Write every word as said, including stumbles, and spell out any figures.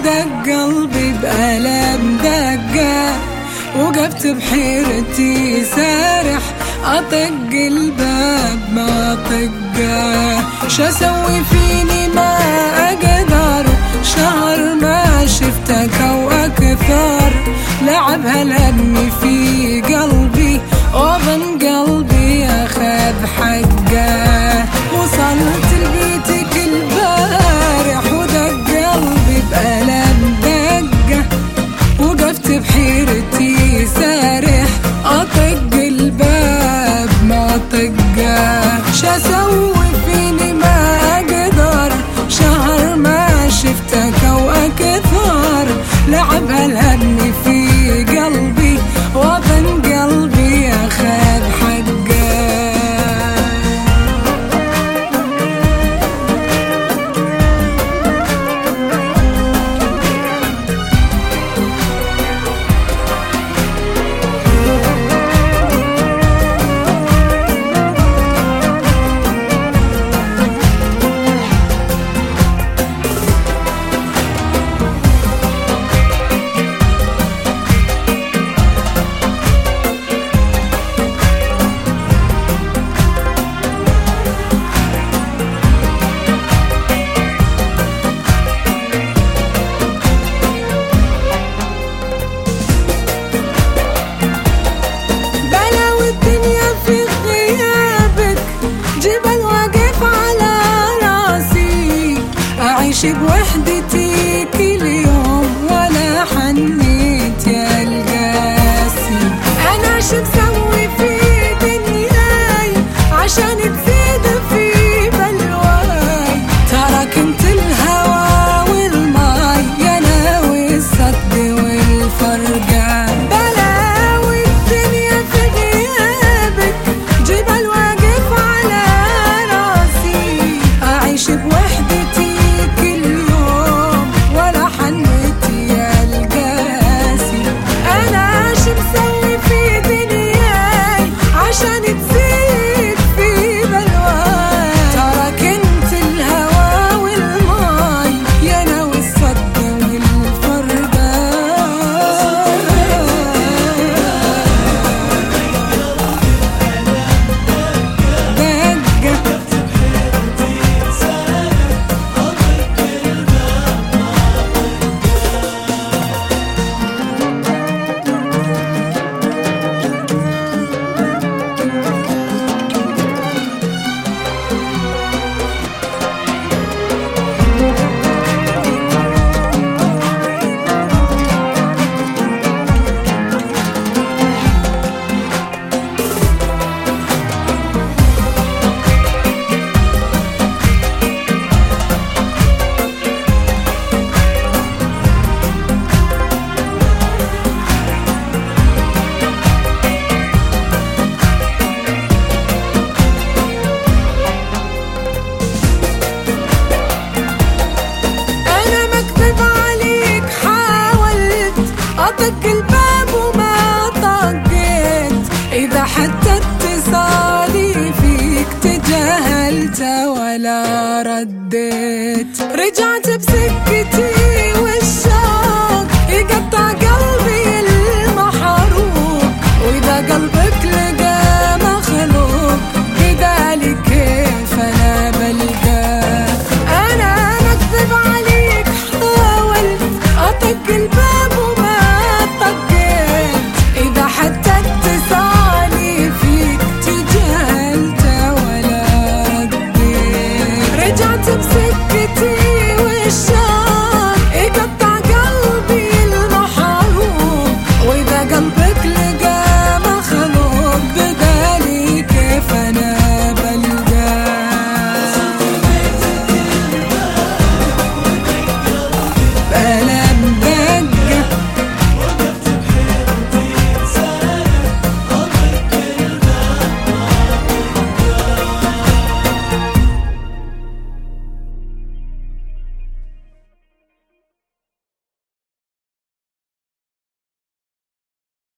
ودق قلبي بألم دقه، وقفت بحيرتي سارح أطق الباب ما طقه. شاسوي فيني ما أقدر، شهر ما شفتك أو أكثر. لعب هلني في قلبي وظن قلبي أخذ حقه. وصلت لبيتك البارح ودق قلبي بألم دقه، وقفت بحيرتي سارح أطق الباب ما طقه. شاسوي فيني ما أقدر، شهر ما شفتك أو أكثر. لعب هالهني في قلبي وظن قلبي أخذ حقه. أعيش بوحدتي كل يوم ولا حنيت يا القاسي. أنا شو بسوي في دنياي عشان تزيد في بلواي؟ ترى كنت الهوى والماي يا ناوي الصد والفرقة. بلاوي الدنيا في غيابك جبل واقف على راسي. أعيش بوحدتي أطق الباب وما طقيت. إذا حتى اتصالي فيك تجاهلت ولا رديت. رجعت بسكتي والشوق يقطع قلبي المحروق. وإذا قلبك لقى مخلوق بدالي كيف أنا بلقاه؟ أنا مكذب عليك حاولت أطق الباب